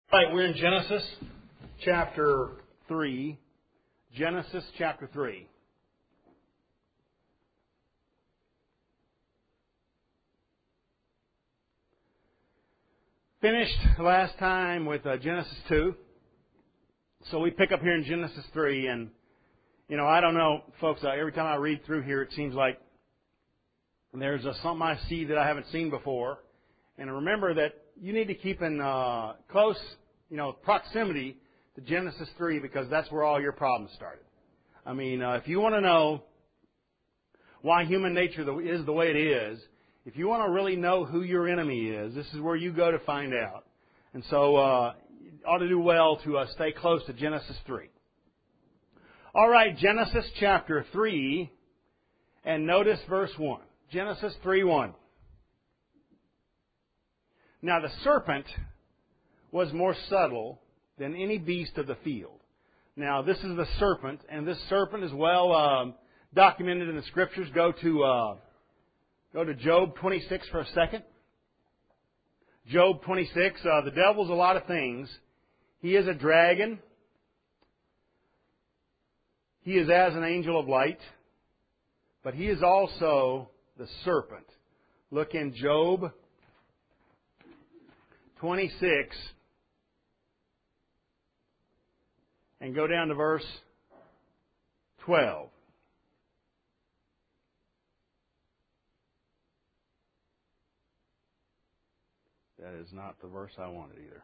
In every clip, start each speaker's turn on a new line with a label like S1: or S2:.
S1: All right, we're in Genesis chapter 3. Genesis chapter 3. Finished last time with Genesis 2. So we pick up here in Genesis 3. And, I don't know, folks, every time I read through here, it seems like there's something I see that I haven't seen before. And remember that you need to keep in close, proximity to Genesis 3 because that's where all your problems started. I mean, if you want to know why human nature is the way it is, if you want to really know who your enemy is, this is where you go to find out. And so you ought to do well to stay close to Genesis 3. All right, Genesis chapter 3, and notice verse 1. Genesis 3:1. Now the serpent was more subtle than any beast of the field. Now this is the serpent, and this serpent is well documented in the Scriptures. Go to Job 26 for a second. Job 26. The devil's a lot of things. He is a dragon. He is as an angel of light, but he is also the serpent. Look in Job 26 and go down to verse 12. That is not the verse I wanted either.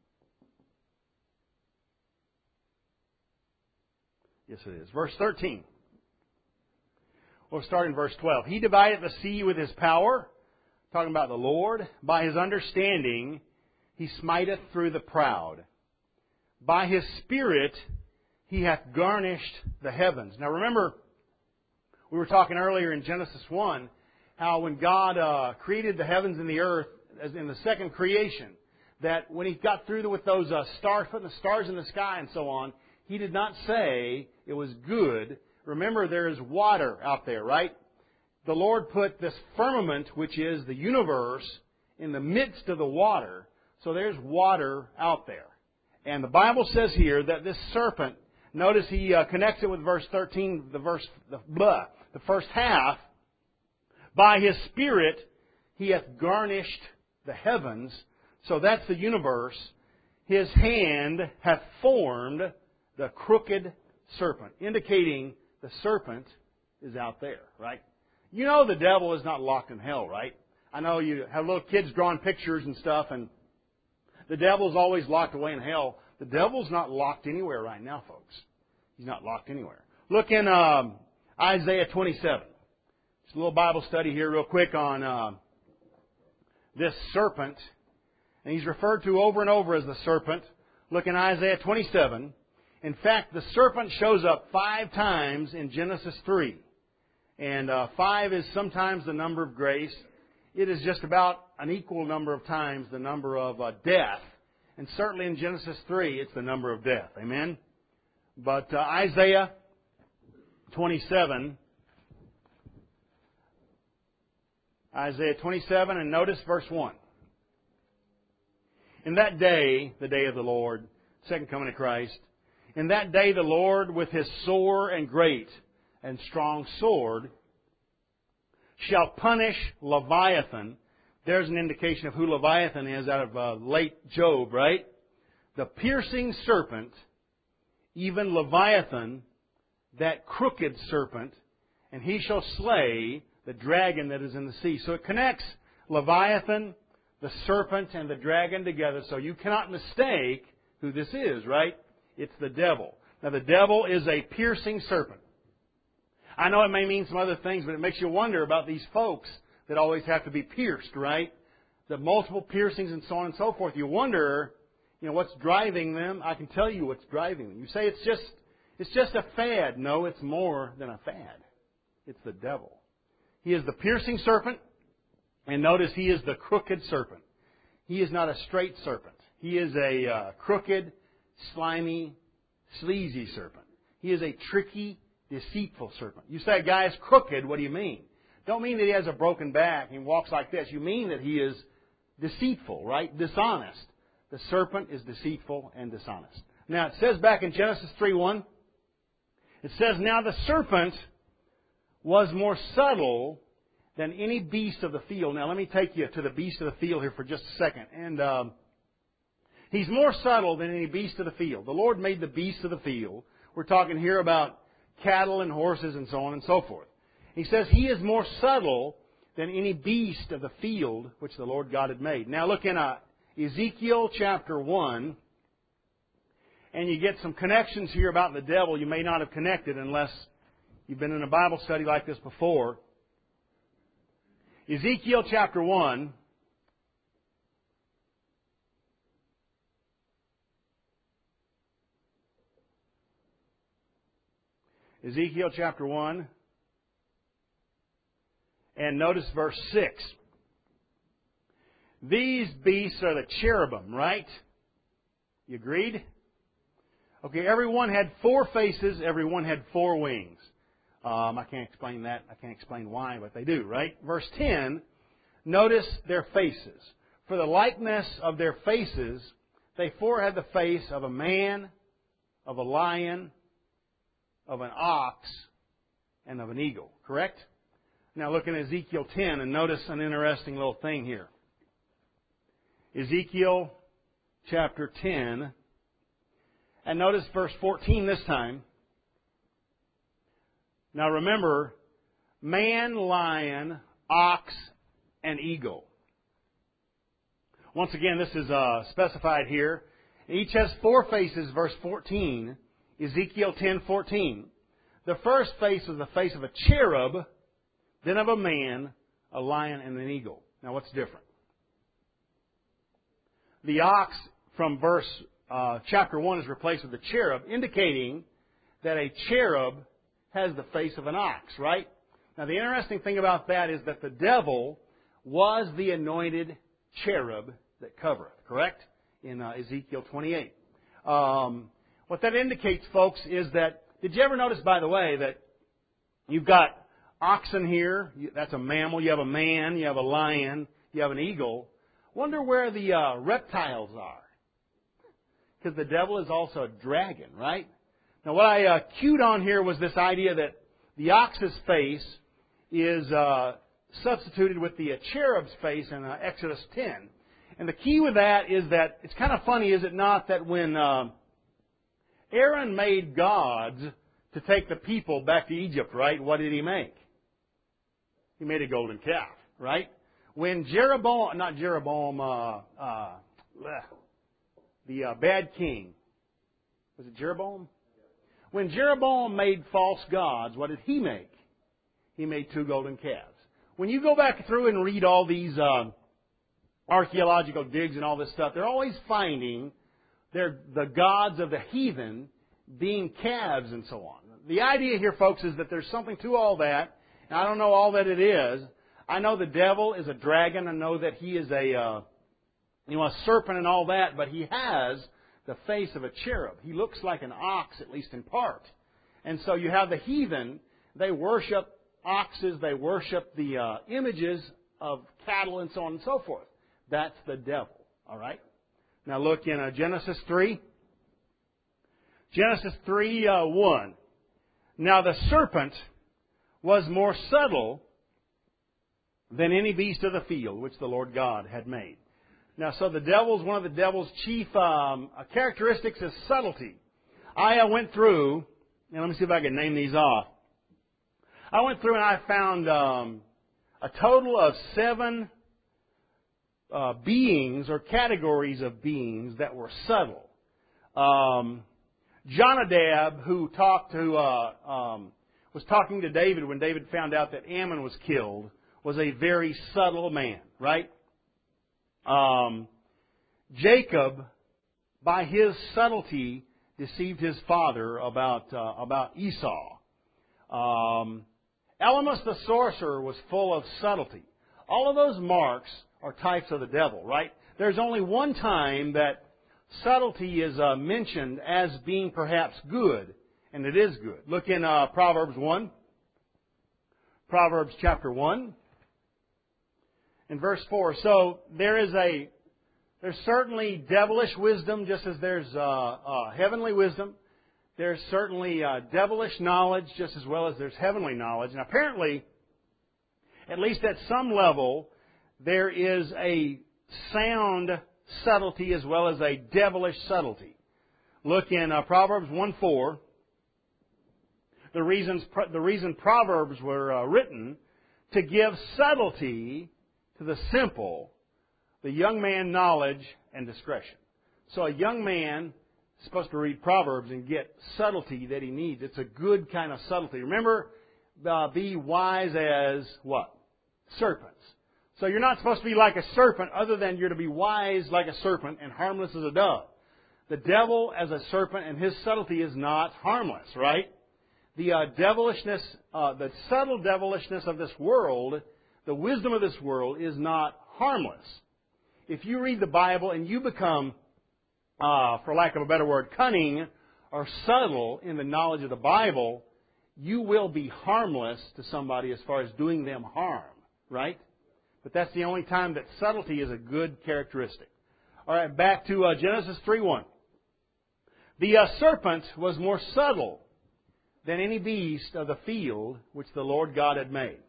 S1: Yes, it is. Verse 13. We'll start in verse 12. He divided the sea with his power, talking about the Lord. By his understanding, he smiteth through the proud. By his Spirit, he hath garnished the heavens. Now remember, we were talking earlier in Genesis 1, how when God created the heavens and the earth, as in the second creation, that when he got through with those stars, putting the stars in the sky and so on, he did not say it was good. Remember, there is water out there, right? The Lord put this firmament, which is the universe, in the midst of the water. So there's water out there. And the Bible says here that this serpent, notice he connects it with verse 13, the first half. By his Spirit, he hath garnished the heavens. So that's the universe. His hand hath formed the crooked serpent, indicating the serpent is out there, right? You know the devil is not locked in hell, right? I know you have little kids drawing pictures and stuff, and the devil's always locked away in hell. The devil's not locked anywhere right now, folks. He's not locked anywhere. Look in Isaiah 27. Just a little Bible study here real quick on this serpent. And he's referred to over and over as the serpent. Look in Isaiah 27. In fact, the serpent shows up 5 times in Genesis 3. And 5 is sometimes the number of grace. It is just about an equal number of times the number of death. And certainly in Genesis 3, it's the number of death. Amen? But Isaiah 27, and notice verse 1. In that day, the day of the Lord, second coming of Christ, in that day the Lord with his sore and great and strong sword shall punish Leviathan. There's an indication of who Leviathan is out of late Job, right? The piercing serpent, even Leviathan, that crooked serpent, and he shall slay the dragon that is in the sea. So it connects Leviathan, the serpent, and the dragon together. So you cannot mistake who this is, right? It's the devil. Now the devil is a piercing serpent. I know it may mean some other things, but it makes you wonder about these folks that always have to be pierced, right? The multiple piercings and so on and so forth. You wonder, what's driving them. I can tell you what's driving them. You say it's just a fad. No, it's more than a fad. It's the devil. He is the piercing serpent, and notice he is the crooked serpent. He is not a straight serpent. He is a crooked, slimy, sleazy serpent. He is a tricky, deceitful serpent. You say a guy is crooked, what do you mean? Don't mean that he has a broken back and walks like this. You mean that he is deceitful, right? Dishonest. The serpent is deceitful and dishonest. Now, it says back in Genesis 3:1, it says, now the serpent was more subtle than any beast of the field. Now, let me take you to the beast of the field here for just a second. And he's more subtle than any beast of the field. The Lord made the beasts of the field. We're talking here about cattle and horses and so on and so forth. He says he is more subtle than any beast of the field which the Lord God had made. Now, look in Ezekiel chapter 1, and you get some connections here about the devil you may not have connected unless you've been in a Bible study like this before. Ezekiel chapter 1. Ezekiel chapter 1. And notice verse 6. These beasts are the cherubim, right? You agreed? Okay, every one had 4 faces, every one had 4 wings. I can't explain that. I can't explain why, but they do, right? Verse 10, notice their faces. For the likeness of their faces, they 4 had the face of a man, of a lion, of an ox, and of an eagle. Correct? Now look in Ezekiel 10 and notice an interesting little thing here. Ezekiel chapter 10, and notice verse 14 this time. Now remember, man, lion, ox, and eagle. Once again, this is specified here. Each has 4 faces, verse 14, Ezekiel 10:14. The first face was the face of a cherub, then of a man, a lion, and an eagle. Now what's different? The ox from chapter 1 is replaced with the cherub, indicating that a cherub has the face of an ox, right? Now the interesting thing about that is that the devil was the anointed cherub that covereth, correct? In Ezekiel 28. What that indicates, folks, is that, did you ever notice, by the way, that you've got oxen here, that's a mammal, you have a man, you have a lion, you have an eagle. Wonder where the reptiles are. Because the devil is also a dragon, right? Now what I cued on here was this idea that the ox's face is substituted with the cherub's face in Exodus 10. And the key with that is that, it's kind of funny, is it not, that when Aaron made gods to take the people back to Egypt, right, what did he make? He made a golden calf, right? When the bad king, was it Jeroboam? When Jeroboam made false gods, what did he make? He made 2 golden calves. When you go back through and read all these archaeological digs and all this stuff, they're always finding the gods of the heathen being calves and so on. The idea here, folks, is that there's something to all that. And I don't know all that it is. I know the devil is a dragon. I know that he is a serpent and all that, but he has the face of a cherub. He looks like an ox, at least in part. And so you have the heathen. They worship oxes. They worship the images of cattle and so on and so forth. That's the devil. All right? Now look in Genesis 3. Genesis 3:1. Now the serpent was more subtle than any beast of the field which the Lord God had made. Now, so the devil's, one of the devil's chief characteristics is subtlety. I went through, and let me see if I can name these off. I went through and I found a total of 7 beings or categories of beings that were subtle. Jonadab, who was talking to David when David found out that Ammon was killed, was a very subtle man, right? Jacob, by his subtlety, deceived his father about Esau. Elymas the sorcerer was full of subtlety. All of those marks are types of the devil, right? There's only one time that subtlety is mentioned as being perhaps good, and it is good. Look in Proverbs 1. Proverbs chapter 1. In verse 4, so there is a There's certainly devilish wisdom, just as there's heavenly wisdom. There's certainly devilish knowledge, just as well as there's heavenly knowledge. And apparently, at least at some level, there is a sound subtlety as well as a devilish subtlety. Look in Proverbs 1:4. The reason Proverbs were written to give subtlety to the simple, the young man knowledge and discretion. So a young man is supposed to read Proverbs and get subtlety that he needs. It's a good kind of subtlety. Remember, be wise as what? Serpents. So you're not supposed to be like a serpent other than you're to be wise like a serpent and harmless as a dove. The devil as a serpent and his subtlety is not harmless, right? The devilishness, the subtle devilishness of this world, the wisdom of this world is not harmless. If you read the Bible and you become, for lack of a better word, cunning or subtle in the knowledge of the Bible, you will be harmless to somebody as far as doing them harm, right? But that's the only time that subtlety is a good characteristic. All right, back to Genesis 3:1. The serpent was more subtle than any beast of the field which the Lord God had made.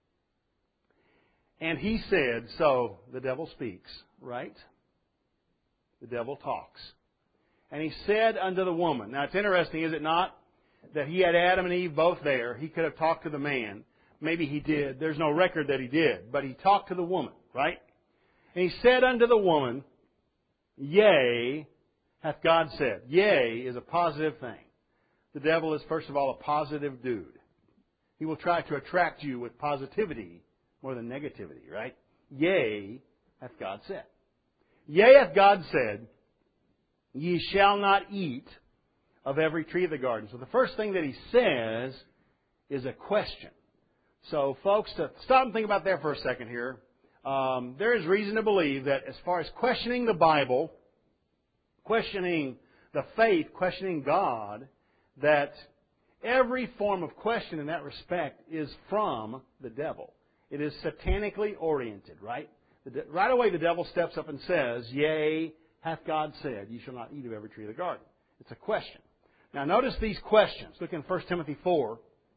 S1: And he said, so the devil speaks, right? The devil talks. And he said unto the woman. Now it's interesting, is it not, that he had Adam and Eve both there. He could have talked to the man. Maybe he did. There's no record that he did. But he talked to the woman, right? And he said unto the woman, yea, hath God said. Yea is a positive thing. The devil is, first of all, a positive dude. He will try to attract you with positivity more than negativity, right? Yea, hath God said. Yea, hath God said, ye shall not eat of every tree of the garden. So the first thing that he says is a question. So, folks, to stop and think about that for a second here. There is reason to believe that as far as questioning the Bible, questioning the faith, questioning God, that every form of question in that respect is from the devil. It is satanically oriented, right? Right away the devil steps up and says, yea, hath God said, ye shall not eat of every tree of the garden. It's a question. Now notice these questions. Look in 1 Timothy 4.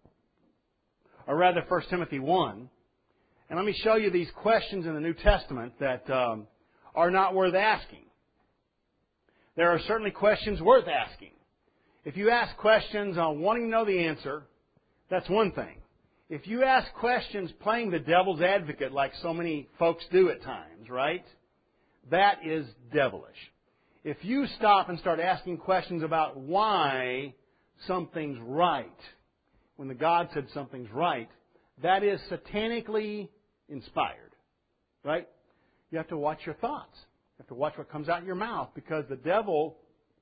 S1: Or rather 1 Timothy 1. And let me show you these questions in the New Testament that are not worth asking. There are certainly questions worth asking. If you ask questions on wanting to know the answer, that's one thing. If you ask questions playing the devil's advocate like so many folks do at times, right? That is devilish. If you stop and start asking questions about why something's right, when the God said something's right, that is satanically inspired, right? You have to watch your thoughts. You have to watch what comes out of your mouth, because the devil,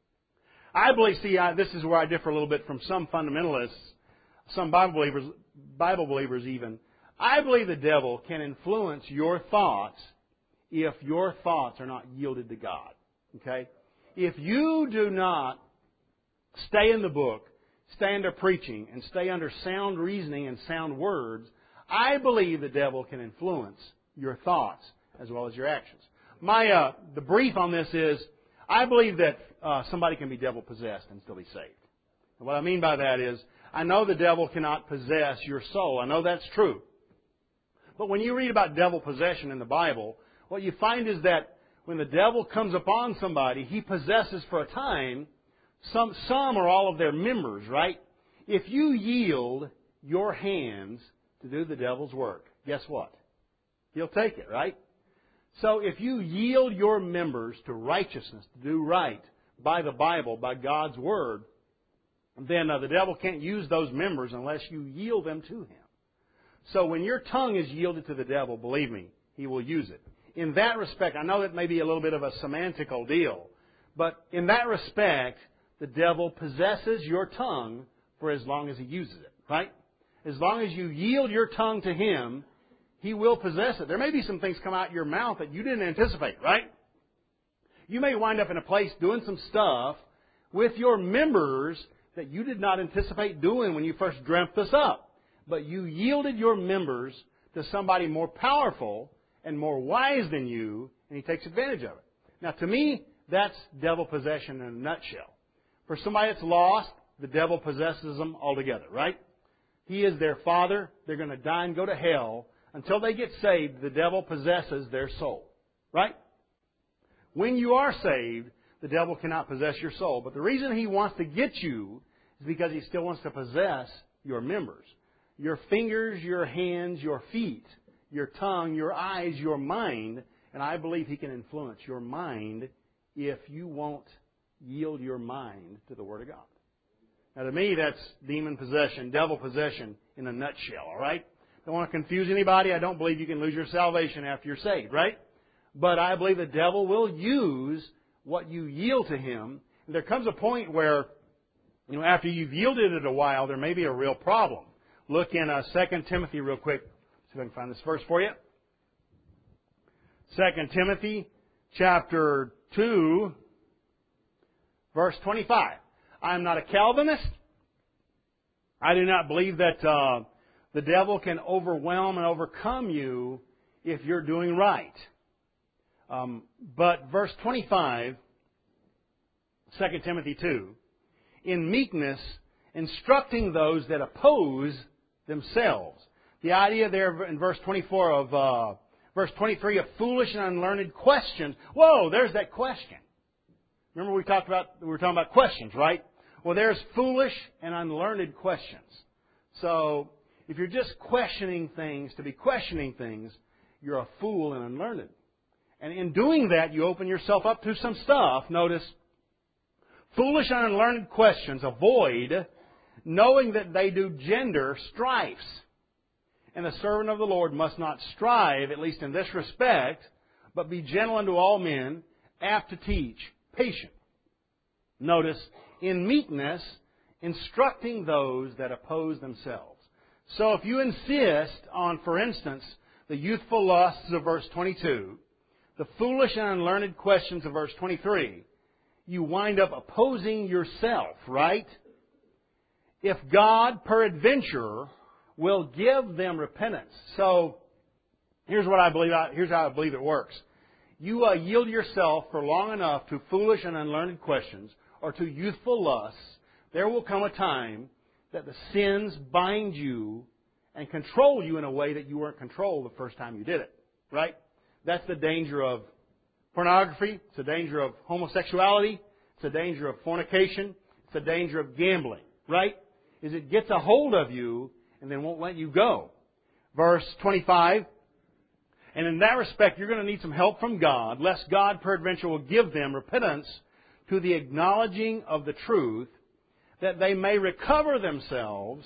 S1: I believe, this is where I differ a little bit from some fundamentalists, some Bible believers even. I believe the devil can influence your thoughts if your thoughts are not yielded to God. Okay? If you do not stay in the book, stay under preaching, and stay under sound reasoning and sound words, I believe the devil can influence your thoughts as well as your actions. The brief on this is, I believe that somebody can be devil-possessed and still be saved. And what I mean by that is, I know the devil cannot possess your soul. I know that's true. But when you read about devil possession in the Bible, what you find is that when the devil comes upon somebody, he possesses for a time some or all of their members, right? If you yield your hands to do the devil's work, guess what? He'll take it, right? So if you yield your members to righteousness, to do right by the Bible, by God's Word, then the devil can't use those members unless you yield them to him. So when your tongue is yielded to the devil, believe me, he will use it. In that respect, I know that may be a little bit of a semantical deal, but in that respect, the devil possesses your tongue for as long as he uses it, right? As long as you yield your tongue to him, he will possess it. There may be some things come out your mouth that you didn't anticipate, right? You may wind up in a place doing some stuff with your members that you did not anticipate doing when you first dreamt this up. But you yielded your members to somebody more powerful and more wise than you, and he takes advantage of it. Now, to me, that's devil possession in a nutshell. For somebody that's lost, the devil possesses them altogether, right? He is their father. They're going to die and go to hell. Until they get saved, the devil possesses their soul, right? When you are saved, the devil cannot possess your soul. But the reason he wants to get you is because he still wants to possess your members. Your fingers, your hands, your feet, your tongue, your eyes, your mind. And I believe he can influence your mind if you won't yield your mind to the Word of God. Now, to me, that's demon possession, devil possession in a nutshell, all right? Don't want to confuse anybody. I don't believe you can lose your salvation after you're saved, right? But I believe the devil will use what you yield to him. And there comes a point where, after you've yielded it a while, there may be a real problem. Look in 2 Timothy real quick. See if I can find this verse for you. 2 Timothy chapter 2, verse 25. I am not a Calvinist. I do not believe that the devil can overwhelm and overcome you if you're doing right. But verse 25, 2 Timothy 2, in meekness, instructing those that oppose themselves. The idea there in verse 24 of verse 23 of foolish and unlearned questions. Whoa, there's that question. Remember we were talking about questions, right? Well, there's foolish and unlearned questions. So, if you're just questioning things to be questioning things, you're a fool and unlearned. And in doing that, you open yourself up to some stuff. Notice, foolish and unlearned questions avoid, knowing that they do gender strifes. And the servant of the Lord must not strive, at least in this respect, but be gentle unto all men, apt to teach, patient. Notice, in meekness, instructing those that oppose themselves. So if you insist on, for instance, the youthful lusts of verse 22, the foolish and unlearned questions of verse 23, you wind up opposing yourself, right? If God, peradventure, will give them repentance. So, here's how I believe it works. You yield yourself for long enough to foolish and unlearned questions or to youthful lusts, there will come a time that the sins bind you and control you in a way that you weren't controlled the first time you did it. Right? That's the danger of pornography. It's the danger of homosexuality. It's the danger of fornication. It's the danger of gambling. Right? Is it gets a hold of you and then won't let you go. Verse 25. And in that respect, you're going to need some help from God, lest God peradventure will give them repentance to the acknowledging of the truth, that they may recover themselves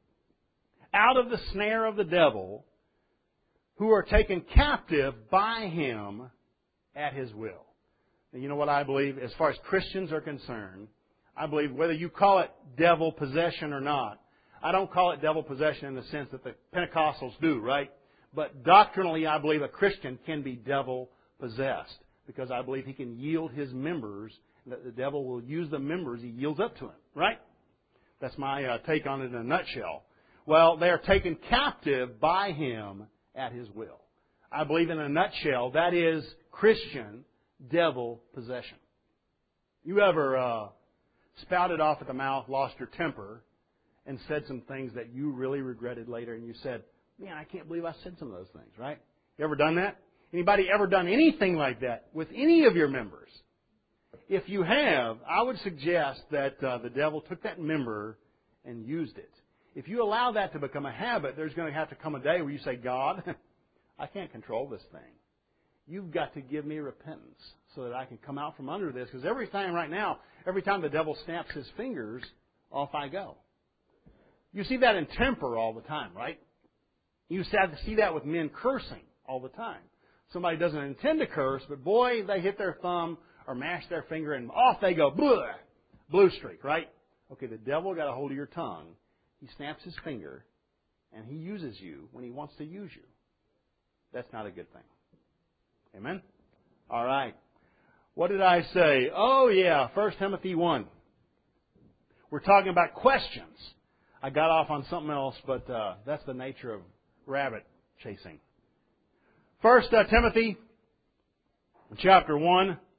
S1: out of the snare of the devil, who are taken captive by him at his will. And you know what I believe? As far as Christians are concerned, I believe whether you call it devil possession or not, I don't call it devil possession in the sense that the Pentecostals do, right? But doctrinally, I believe a Christian can be devil possessed, because I believe he can yield his members, that the devil will use the members he yields up to him, right? That's my take on it in a nutshell. Well, they are taken captive by him at his will. I believe in a nutshell that is Christian devil possession. You ever spouted off at the mouth, lost your temper, and said some things that you really regretted later, and you said, man, I can't believe I said some of those things, right? You ever done that? Anybody ever done anything like that with any of your members? If you have, I would suggest that the devil took that member and used it. If you allow that to become a habit, there's going to have to come a day where you say, God, I can't control this thing. You've got to give me repentance so that I can come out from under this. Because every time the devil snaps his fingers, off I go. You see that in temper all the time, right? You see that with men cursing all the time. Somebody doesn't intend to curse, but boy, they hit their thumb or mash their finger and off they go. Blue streak, right? Okay, the devil got a hold of your tongue. He snaps his finger and he uses you when he wants to use you. That's not a good thing. Amen? All right. What did I say? Oh, yeah, 1 Timothy 1. We're talking about questions. I got off on something else, but that's the nature of rabbit chasing. 1 Timothy chapter 1,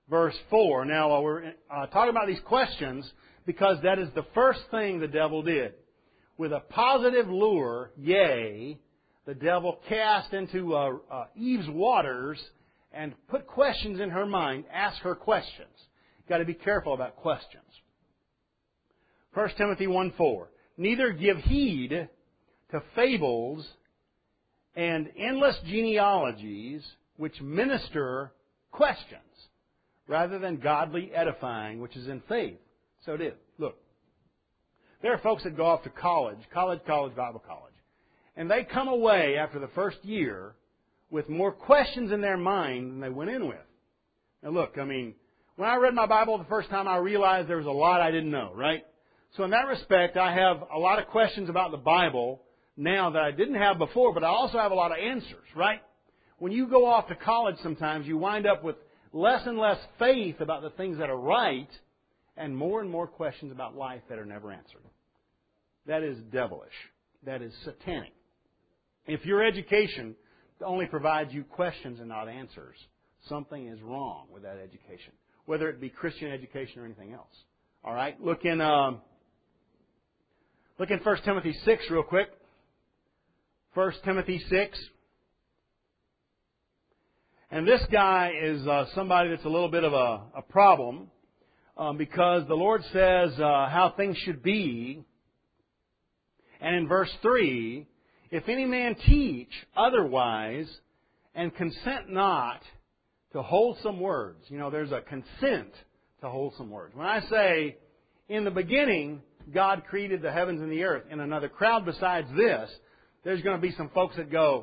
S1: verse 4. Now, we're talking about these questions because that is the first thing the devil did. With a positive lure, yea, the devil cast into Eve's waters and put questions in her mind, ask her questions. You've got to be careful about questions. 1 Timothy 1:4. Neither give heed to fables and endless genealogies which minister questions, rather than godly edifying, which is in faith. So it is. Look, there are folks that go off to college, Bible college, and they come away after the first year with more questions in their mind than they went in with. Now look, when I read my Bible the first time, I realized there was a lot I didn't know, right? So in that respect, I have a lot of questions about the Bible now that I didn't have before, but I also have a lot of answers, right? When you go off to college sometimes, you wind up with less and less faith about the things that are right and more questions about life that are never answered. That is devilish. That is satanic. If your education only provides you questions and not answers, something is wrong with that education, whether it be Christian education or anything else. All right? Look in 1 Timothy 6 real quick. 1 Timothy 6. And this guy is somebody that's a little bit of a problem because the Lord says how things should be. And in verse 3, if any man teach otherwise and consent not to wholesome words. There's a consent to wholesome words. When I say, in the beginning, God created the heavens and the earth, in another crowd besides this, there's going to be some folks that go,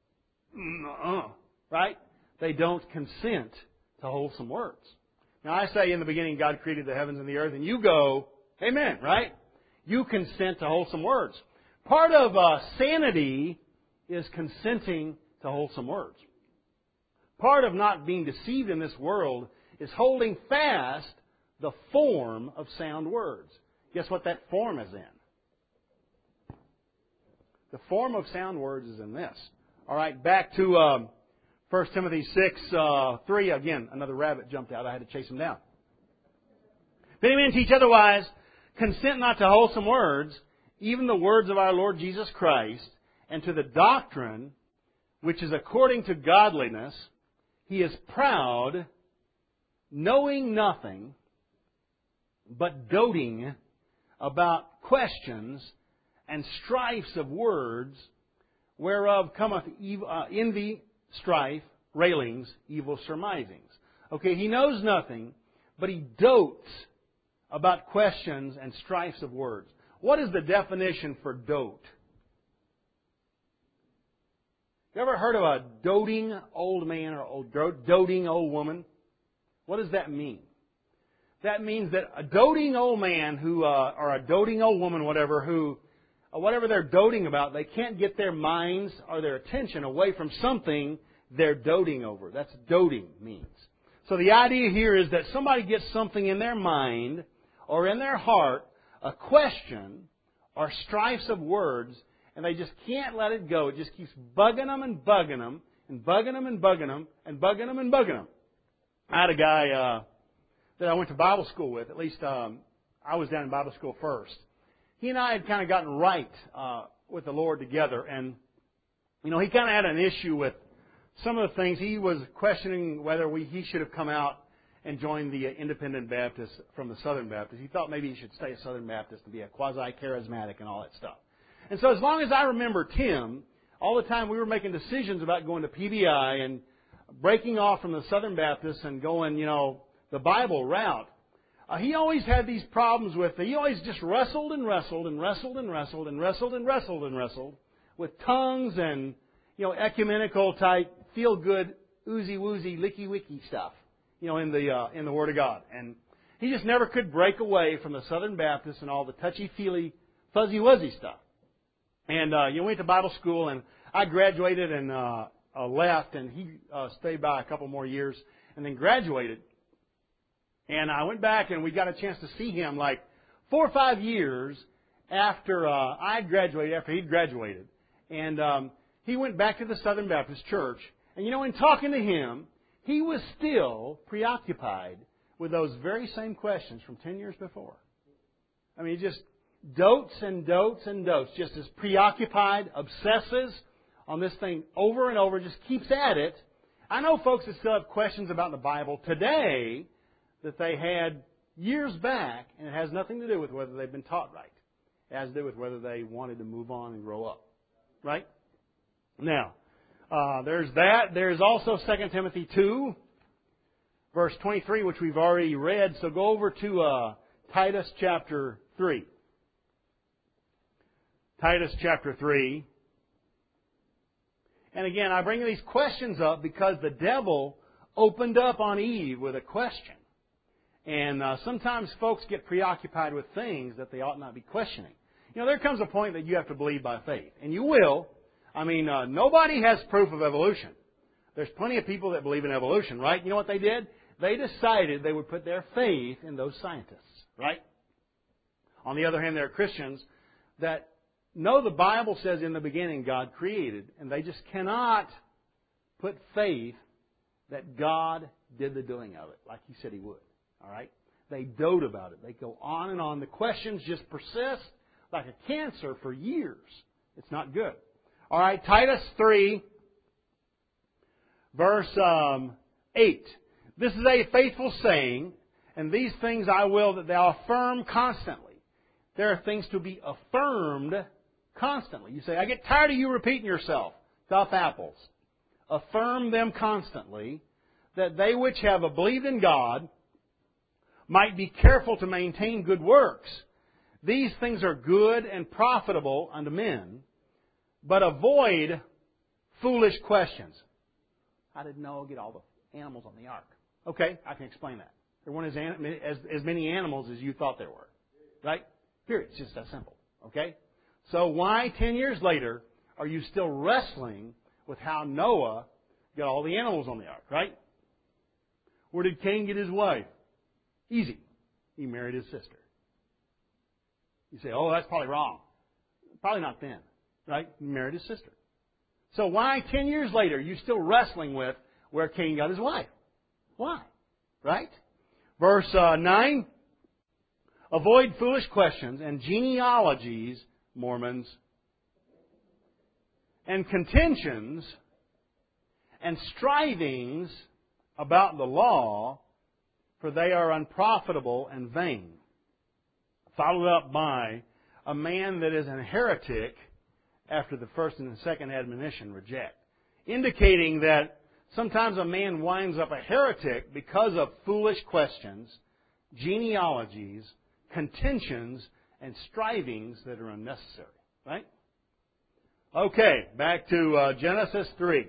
S1: right? They don't consent to wholesome words. Now I say in the beginning God created the heavens and the earth, and you go, amen, right? You consent to wholesome words. Part of sanity is consenting to wholesome words. Part of not being deceived in this world is holding fast the form of sound words. Guess what that form is in? The form of sound words is in this. All right, back to 1 Timothy 6:3. Again, another rabbit jumped out. I had to chase him down. If any man teach otherwise, consent not to wholesome words, even the words of our Lord Jesus Christ, and to the doctrine which is according to godliness. He is proud, knowing nothing, but doting about questions and strifes of words, whereof cometh envy, strife, railings, evil surmisings. Okay, he knows nothing, but he dotes about questions and strifes of words. What is the definition for dote? You ever heard of a doting old man or a doting old woman? What does that mean? That means that a doting old man or a doting old woman, whatever they're doting about, they can't get their minds or their attention away from something they're doting over. That's doting means. So the idea here is that somebody gets something in their mind or in their heart, a question or strifes of words, and they just can't let it go. It just keeps bugging them and bugging them and bugging them and bugging them and bugging them and bugging them. I had a guy that I went to Bible school with. At least I was down in Bible school first. He and I had kind of gotten right with the Lord together. And, he kind of had an issue with some of the things. He was questioning whether he should have come out and joined the Independent Baptist from the Southern Baptist. He thought maybe he should stay a Southern Baptist and be a quasi-charismatic and all that stuff. And so as long as I remember Tim, all the time we were making decisions about going to PBI and breaking off from the Southern Baptist and going, the Bible route. He always had these problems with, he always just wrestled and wrestled and wrestled and wrestled and wrestled and wrestled and wrestled with tongues and, ecumenical type, feel-good, oozy-woozy, licky-wicky stuff, in the Word of God. And he just never could break away from the Southern Baptist and all the touchy-feely, fuzzy-wuzzy stuff. And went to Bible school, and I graduated and left, and he stayed by a couple more years and then graduated. And I went back, and we got a chance to see him like 4 or 5 years after after he'd graduated. And he went back to the Southern Baptist Church. And in talking to him, he was still preoccupied with those very same questions from 10 years before. I mean, he just dotes and dotes and dotes, just as preoccupied, obsesses on this thing over and over, just keeps at it. I know folks that still have questions about the Bible today that they had years back, and it has nothing to do with whether they've been taught right. It has to do with whether they wanted to move on and grow up. Right? Now, there's that. There's also 2 Timothy 2, verse 23, which we've already read. So go over to Titus chapter 3. Titus chapter 3. And again, I bring these questions up because the devil opened up on Eve with a question. And sometimes folks get preoccupied with things that they ought not be questioning. You know, there comes a point that you have to believe by faith. And you will. I mean, nobody has proof of evolution. There's plenty of people that believe in evolution, right? You know what they did? They decided they would put their faith in those scientists, right? On the other hand, there are Christians that know the Bible says in the beginning God created, and they just cannot put faith that God did the doing of it like He said He would. All right? They dote about it. They go on and on. The questions just persist like a cancer for years. It's not good. All right, Titus 3, verse 8. This is a faithful saying, and these things I will that thou affirm constantly. There are things to be affirmed constantly. You say, I get tired of you repeating yourself. Tough apples. Affirm them constantly, that they which have believed in God might be careful to maintain good works. These things are good and profitable unto men, but avoid foolish questions. How did Noah get all the animals on the ark? Okay, I can explain that. There weren't as many animals as you thought there were. Right? Period. It's just that simple. Okay? So why 10 years later are you still wrestling with how Noah got all the animals on the ark? Right? Where did Cain get his wife? Easy. He married his sister. You say, oh, that's probably wrong. Probably not then. Right? He married his sister. So why 10 years later are you still wrestling with where Cain got his wife? Why? Right? Verse 9. Avoid foolish questions and genealogies, Mormons, and contentions and strivings about the law, for they are unprofitable and vain. Followed up by a man that is a heretic after the first and the second admonition reject. Indicating that sometimes a man winds up a heretic because of foolish questions, genealogies, contentions, and strivings that are unnecessary. Right? Okay, back to Genesis 3.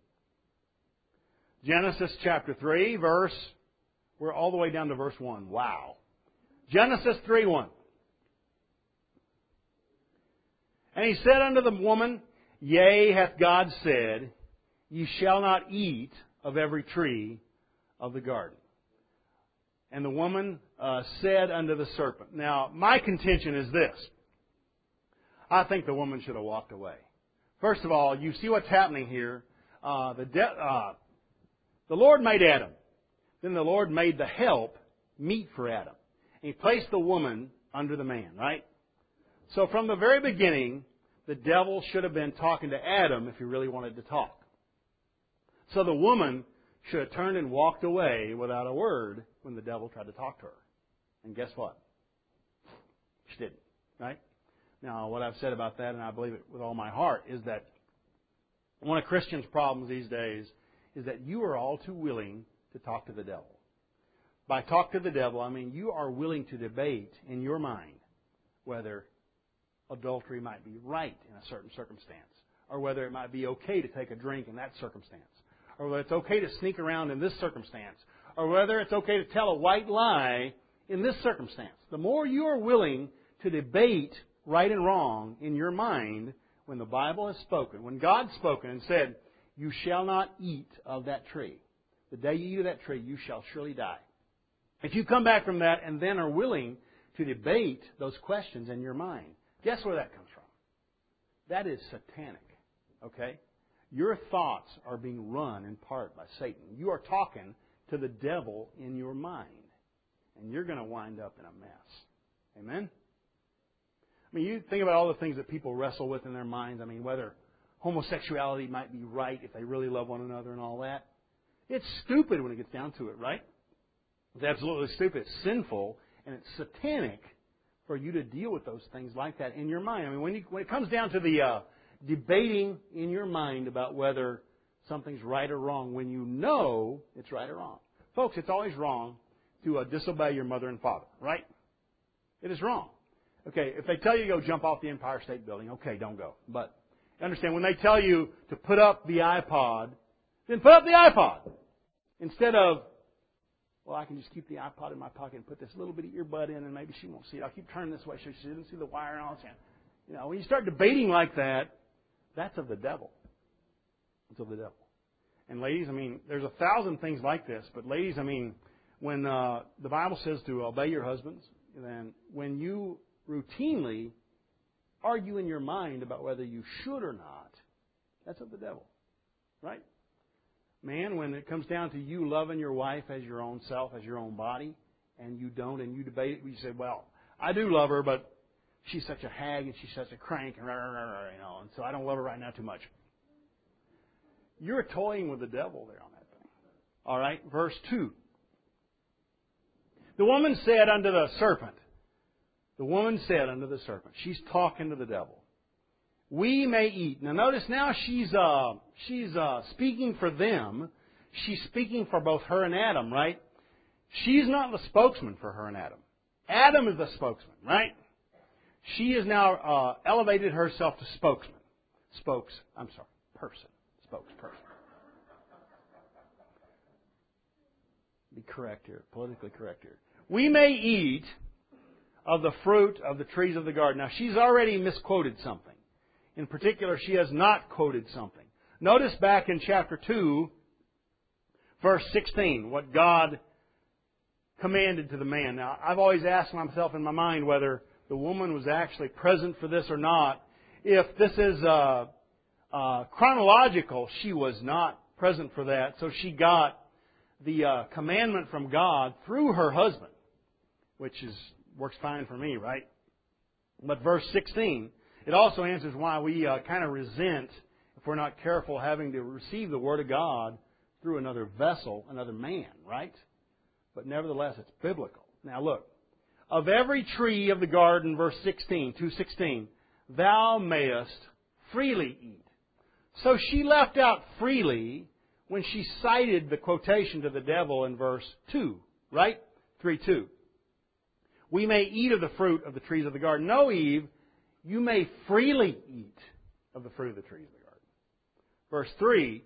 S1: Genesis chapter 3, we're all the way down to verse 1. Wow. Genesis 3:1. And he said unto the woman, Yea, hath God said, Ye shall not eat of every tree of the garden. And the woman said unto the serpent. Now, my contention is this. I think the woman should have walked away. First of all, you see what's happening here. The Lord made Adam. Then the Lord made the help meet for Adam. And He placed the woman under the man, right? So from the very beginning, the devil should have been talking to Adam if he really wanted to talk. So the woman should have turned and walked away without a word when the devil tried to talk to her. And guess what? She didn't, right? Now, what I've said about that, and I believe it with all my heart, is that one of Christians' problems these days is that you are all too willing to talk to the devil. By talk to the devil, I mean you are willing to debate in your mind whether adultery might be right in a certain circumstance, or whether it might be okay to take a drink in that circumstance, or whether it's okay to sneak around in this circumstance, or whether it's okay to tell a white lie in this circumstance. The more you are willing to debate right and wrong in your mind when the Bible has spoken, when God's spoken and said, You shall not eat of that tree. The day you eat of that tree, you shall surely die. If you come back from that and then are willing to debate those questions in your mind, guess where that comes from? That is satanic. Okay? Your thoughts are being run in part by Satan. You are talking to the devil in your mind. And you're going to wind up in a mess. Amen? I mean, you think about all the things that people wrestle with in their minds. I mean, whether homosexuality might be right if they really love one another and all that. It's stupid when it gets down to it, right? It's absolutely stupid. It's sinful and it's satanic for you to deal with those things like that in your mind. I mean, when it comes down to the debating in your mind about whether something's right or wrong, when you know it's right or wrong. Folks, it's always wrong to disobey your mother and father, right? It is wrong. Okay, if they tell you to go jump off the Empire State Building, okay, don't go. But understand, when they tell you to put up the iPod, then put up the iPod. Instead of, well, I can just keep the iPod in my pocket and put this little bitty earbud in and maybe she won't see it. I'll keep turning this way so she doesn't see the wire and all that. You know, when you start debating like that, that's of the devil. It's of the devil. And ladies, I mean, there's 1,000 things like this. But ladies, I mean, when the Bible says to obey your husbands, then when you routinely argue in your mind about whether you should or not, that's of the devil. Right? Man, when it comes down to you loving your wife as your own self, as your own body, and you don't, and you debate it, you say, well, I do love her, but she's such a hag and she's such a crank, and and so I don't love her right now too much. You're toying with the devil there on that thing. All right, verse 2. The woman said unto the serpent, she's talking to the devil, we may eat. Now notice now she's speaking for them. She's speaking for both her and Adam, right? She's not the spokesman for her and Adam. Adam is the spokesman, right? She has now elevated herself to spokesperson. Be correct here, politically correct here. We may eat of the fruit of the trees of the garden. Now she's already misquoted something. In particular, she has not quoted something. Notice back in chapter 2, verse 16, what God commanded to the man. Now, I've always asked myself in my mind whether the woman was actually present for this or not. If this is chronological, she was not present for that. So she got the commandment from God through her husband, which works fine for me, right? But verse 16, it also answers why we kind of resent, if we're not careful, having to receive the Word of God through another vessel, another man, right? But nevertheless, it's biblical. Now look, of every tree of the garden, verse 16, 2:16, thou mayest freely eat. So she left out freely when she cited the quotation to the devil in verse 2, right? 3:2. We may eat of the fruit of the trees of the garden. No, Eve, you may freely eat of the fruit of the trees of the garden. Verse 3,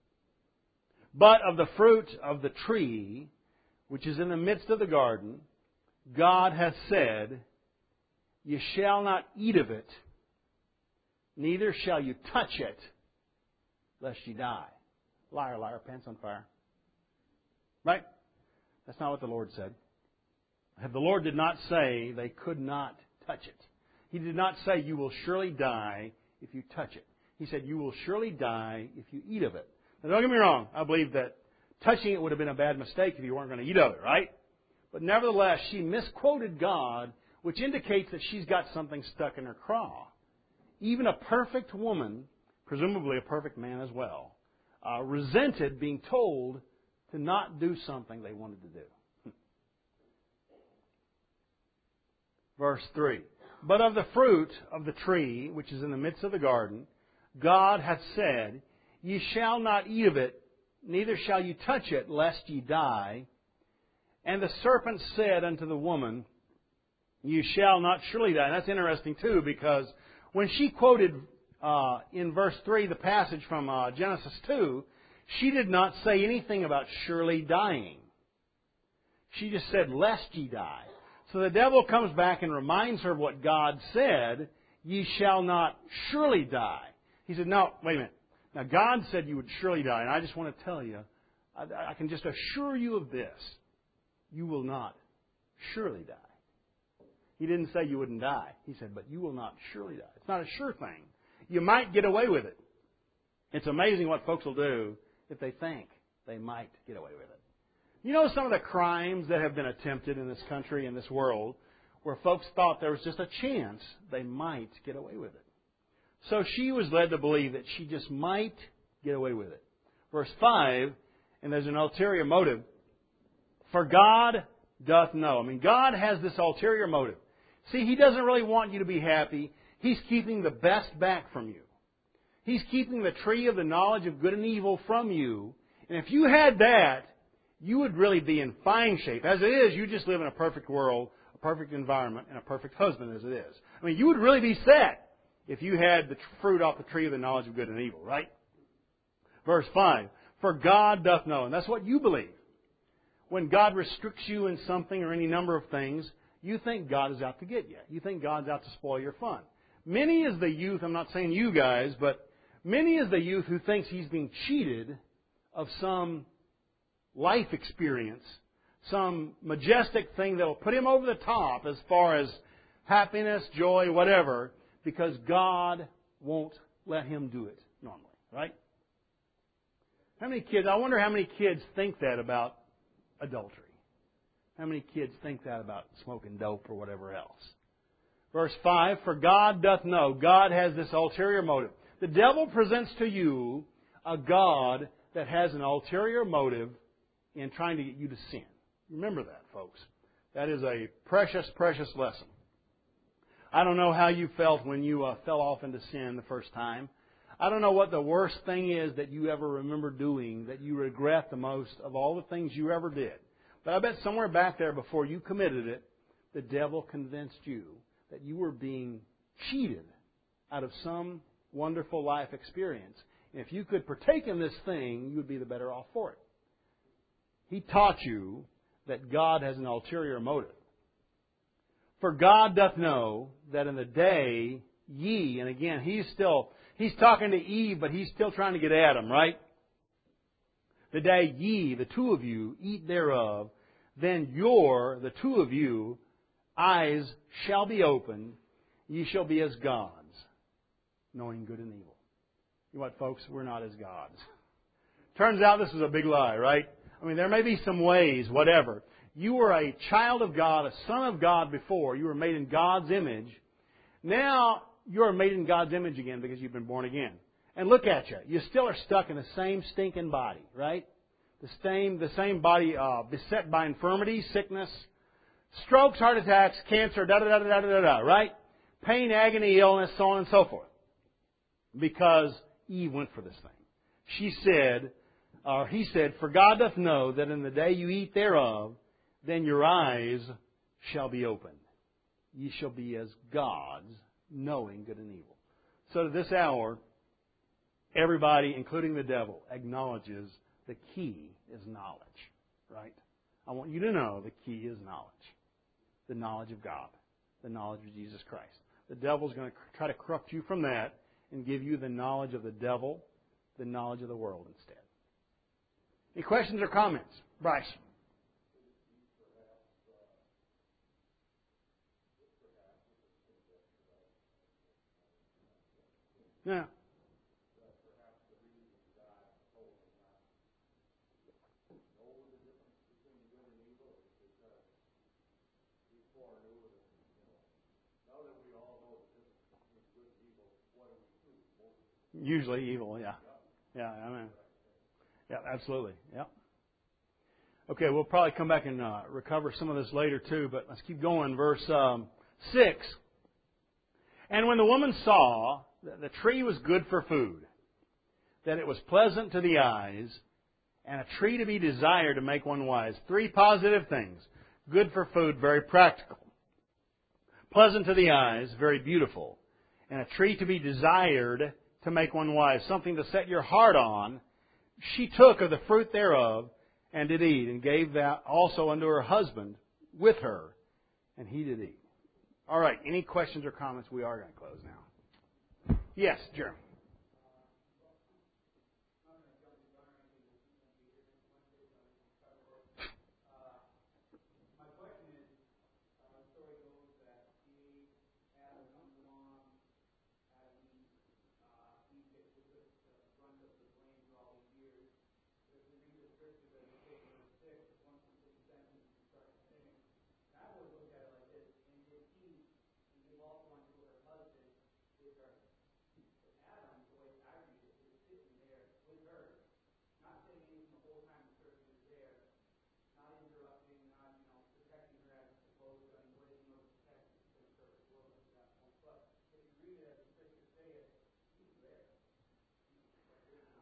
S1: but of the fruit of the tree which is in the midst of the garden, God hath said, ye shall not eat of it, neither shall you touch it, lest ye die. Liar, liar, pants on fire. Right? That's not what the Lord said. The Lord did not say they could not touch it. He did not say you will surely die if you touch it. He said you will surely die if you eat of it. Now don't get me wrong. I believe that touching it would have been a bad mistake if you weren't going to eat of it, right? But nevertheless, she misquoted God, which indicates that she's got something stuck in her craw. Even a perfect woman, presumably a perfect man as well, resented being told to not do something they wanted to do. Verse 3. But of the fruit of the tree, which is in the midst of the garden, God hath said, ye shall not eat of it, neither shall you touch it, lest ye die. And the serpent said unto the woman, you shall not surely die. And that's interesting too, because when she quoted in verse 3 the passage from Genesis 2, she did not say anything about surely dying. She just said, lest ye die. So the devil comes back and reminds her of what God said, ye shall not surely die. He said, no, wait a minute. Now God said you would surely die, and I just want to tell you, I can just assure you of this. You will not surely die. He didn't say you wouldn't die. He said, but you will not surely die. It's not a sure thing. You might get away with it. It's amazing what folks will do if they think they might get away with it. You know some of the crimes that have been attempted in this country, in this world, where folks thought there was just a chance they might get away with it. So she was led to believe that she just might get away with it. Verse 5, and there's an ulterior motive. For God doth know. God has this ulterior motive. See, He doesn't really want you to be happy. He's keeping the best back from you. He's keeping the tree of the knowledge of good and evil from you. And if you had that, you would really be in fine shape. As it is, you just live in a perfect world, a perfect environment, and a perfect husband as it is. You would really be set if you had the fruit off the tree of the knowledge of good and evil, right? Verse 5, for God doth know. And that's what you believe. When God restricts you in something or any number of things, you think God is out to get you. You think God's out to spoil your fun. Many is the youth, I'm not saying you guys, but many is the youth who thinks he's being cheated of some life experience, some majestic thing that will put him over the top as far as happiness, joy, whatever, because God won't let him do it normally, right? I wonder how many kids think that about adultery. How many kids think that about smoking dope or whatever else? Verse 5, for God doth know. God has this ulterior motive. The devil presents to you a God that has an ulterior motive in trying to get you to sin. Remember that, folks. That is a precious, precious lesson. I don't know how you felt when you fell off into sin the first time. I don't know what the worst thing is that you ever remember doing that you regret the most of all the things you ever did. But I bet somewhere back there before you committed it, the devil convinced you that you were being cheated out of some wonderful life experience. And if you could partake in this thing, you would be the better off for it. He taught you that God has an ulterior motive. For God doth know that in the day ye, and again, he's talking to Eve, but he's still trying to get Adam, right? The day ye, the two of you, eat thereof, then the two of you, eyes shall be opened, ye shall be as gods, knowing good and evil. You know what, folks? We're not as gods. Turns out this is a big lie, right? There may be some ways, whatever. You were a child of God, a son of God before. You were made in God's image. Now, you are made in God's image again because you've been born again. And look at you. You still are stuck in the same stinking body, right? The same body beset by infirmity, sickness, strokes, heart attacks, cancer, da-da-da-da-da-da-da, right? Pain, agony, illness, so on and so forth. Because Eve went for this thing. He said, for God doth know that in the day you eat thereof, then your eyes shall be opened. Ye shall be as gods, knowing good and evil. So to this hour, everybody, including the devil, acknowledges the key is knowledge, right? I want you to know the key is knowledge. The knowledge of God. The knowledge of Jesus Christ. The devil's going to try to corrupt you from that and give you the knowledge of the devil, the knowledge of the world instead. Any questions or comments? Bryce? Yeah. Usually evil, yeah. Yeah, yeah, absolutely. Yeah. Okay, we'll probably come back and recover some of this later too, but let's keep going. Verse 6. And when the woman saw that the tree was good for food, that it was pleasant to the eyes, and a tree to be desired to make one wise. 3 positive things. Good for food, very practical. Pleasant to the eyes, very beautiful. And a tree to be desired to make one wise. Something to set your heart on. She took of the fruit thereof, and did eat, and gave that also unto her husband with her, and he did eat. All right, any questions or comments? We are going to close now. Yes, Jeremy.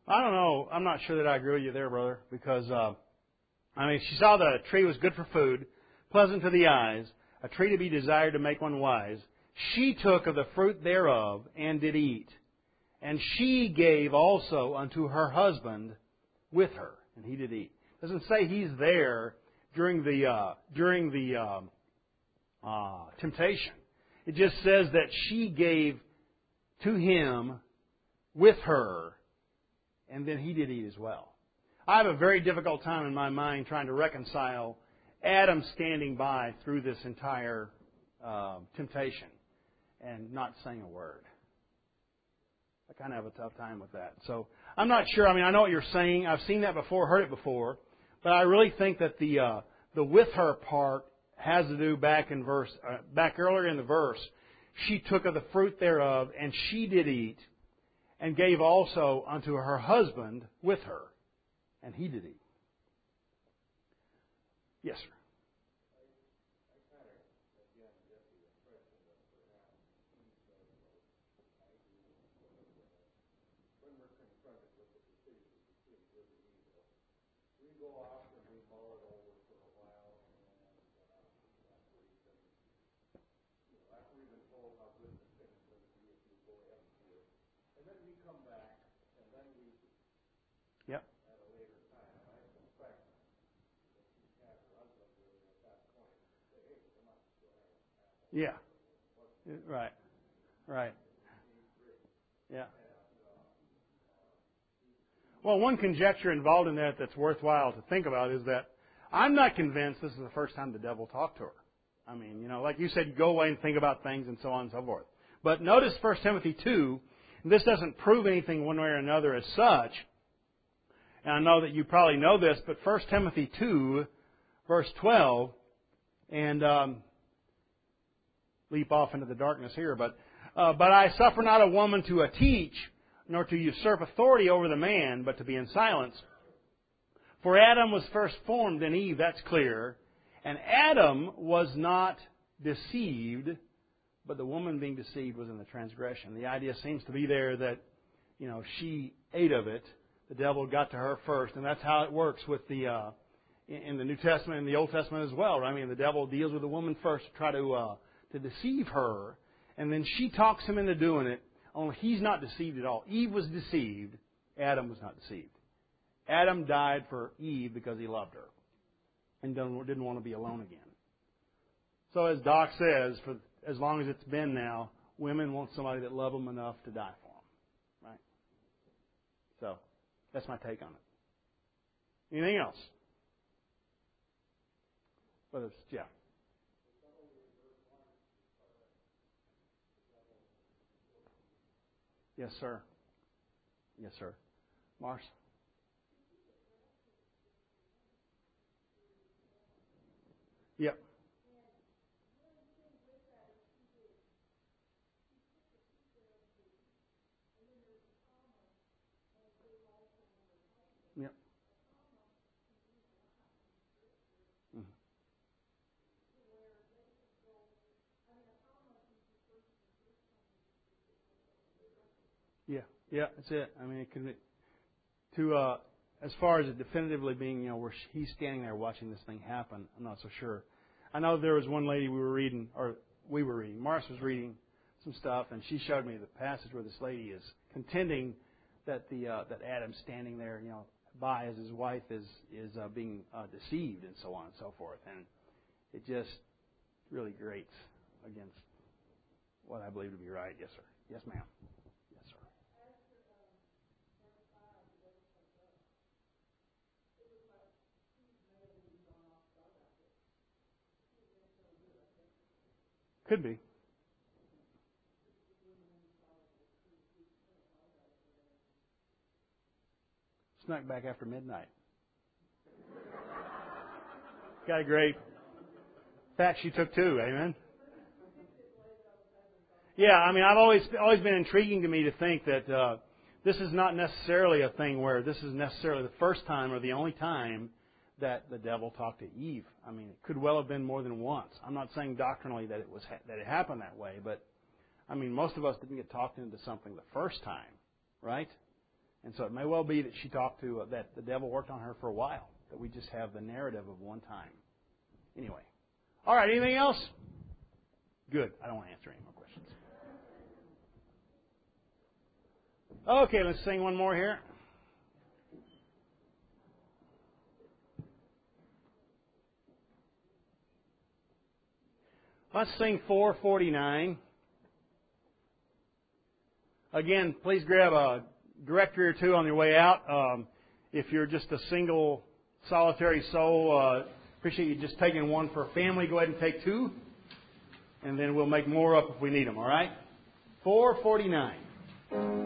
S1: I don't know. I'm not sure that I agree with you there, brother, because she saw the tree was good for food, pleasant to the eyes, a tree to be desired to make one wise. She took of the fruit thereof and did eat, and she gave also unto her husband with her, and he did eat. It doesn't say he's there during the temptation. It just says that she gave to him with her, and then he did eat as well. I have a very difficult time in my mind trying to reconcile Adam standing by through this entire temptation and not saying a word. I kind of have a tough time with that. So I'm not sure. I know what you're saying. I've seen that before, heard it before, but I really think that the with her part has to do back earlier in the verse. She took of the fruit thereof, and she did eat, and gave also unto her husband with her, and he did eat. Yes, sir. Yep. Yeah. Right. Right. Yeah. Well, one conjecture involved in that that's worthwhile to think about is that I'm not convinced this is the first time the devil talked to her. Like you said, you go away and think about things and so on and so forth. But notice 1 Timothy 2, and this doesn't prove anything one way or another as such. And I know that you probably know this, but 1 Timothy 2, verse 12, and leap off into the darkness here, but I suffer not a woman to teach, nor to usurp authority over the man, but to be in silence. For Adam was first formed, then Eve, that's clear. And Adam was not deceived, but the woman being deceived was in the transgression. The idea seems to be there that, she ate of it. The devil got to her first, and that's how it works with in the New Testament and the Old Testament as well. Right? The devil deals with the woman first to try to deceive her, and then she talks him into doing it, only he's not deceived at all. Eve was deceived. Adam was not deceived. Adam died for Eve because he loved her and didn't want to be alone again. So as Doc says, for as long as it's been now, women want somebody that love them enough to die for them. Right? So that's my take on it. Anything else? Yeah. Yes, sir. Yes, sir. Mars? Yep. Yep. Mhm. Yeah. Yeah, that's it. It could as far as it definitively being, where he's standing there watching this thing happen, I'm not so sure. I know there was one lady we were reading, Mars was reading some stuff, and she showed me the passage where this lady is contending that that Adam's standing there, by as his wife is being deceived and so on and so forth, and it just really grates against what I believe to be right. Yes, sir. Yes, ma'am. Yes, sir. Could be. Snuck back after midnight. Got a great fact she took too. Amen. Yeah, I've always been intriguing to me to think that this is not necessarily a thing where this is necessarily the first time or the only time that the devil talked to Eve. It could well have been more than once. I'm not saying doctrinally that it happened that way, but most of us didn't get talked into something the first time, right? And so it may well be that she talked to, that the devil worked on her for a while, that we just have the narrative of one time. Anyway. All right, anything else? Good. I don't want to answer any more questions. Okay, let's sing one more here. Let's sing 449. Again, please grab a directory or two on your way out. If you're just a single, solitary soul, appreciate you just taking one for a family. Go ahead and take two, and then we'll make more up if we need them, all right? 449.